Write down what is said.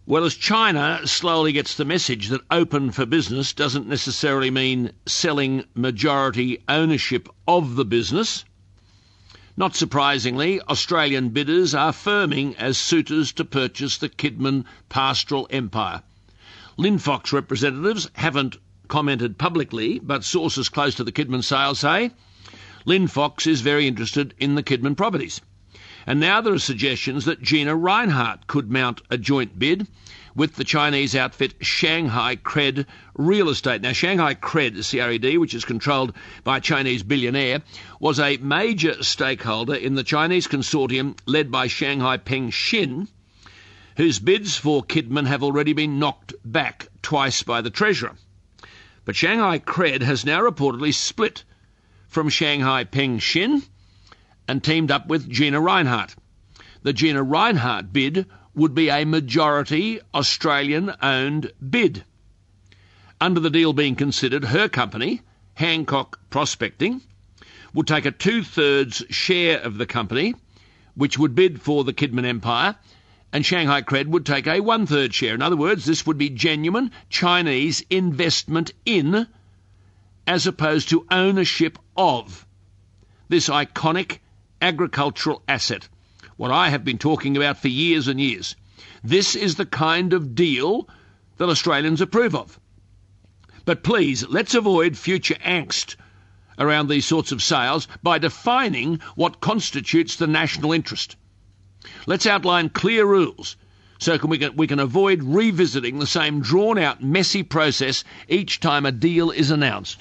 Well, as China slowly gets the message that open for business doesn't necessarily mean selling majority ownership of the business, not surprisingly, Australian bidders are firming as suitors to purchase the Kidman pastoral empire. Linfox representatives haven't commented publicly, but sources close to the Kidman sale say Linfox is very interested in the Kidman properties. And now there are suggestions that Gina Rinehart could mount a joint bid with the Chinese outfit Shanghai Cred Real Estate. Now, Shanghai Cred, CRED, which is controlled by a Chinese billionaire, was a major stakeholder in the Chinese consortium led by Shanghai Peng Shin, whose bids for Kidman have already been knocked back twice by the Treasurer. But Shanghai Cred has now reportedly split from Shanghai Peng Shin and teamed up with Gina Rinehart. The Gina Rinehart bid would be a majority Australian-owned bid. Under the deal being considered, her company, Hancock Prospecting, would take a 2/3 share of the company, which would bid for the Kidman Empire, and Shanghai Cred would take a 1/3 share. In other words, this would be genuine Chinese investment in, as opposed to ownership of, this iconic agricultural asset, what I have been talking about for years and years. This is the kind of deal that Australians approve of. But please, let's avoid future angst around these sorts of sales by defining what constitutes the national interest. Let's outline clear rules so we can avoid revisiting the same drawn-out, messy process each time a deal is announced.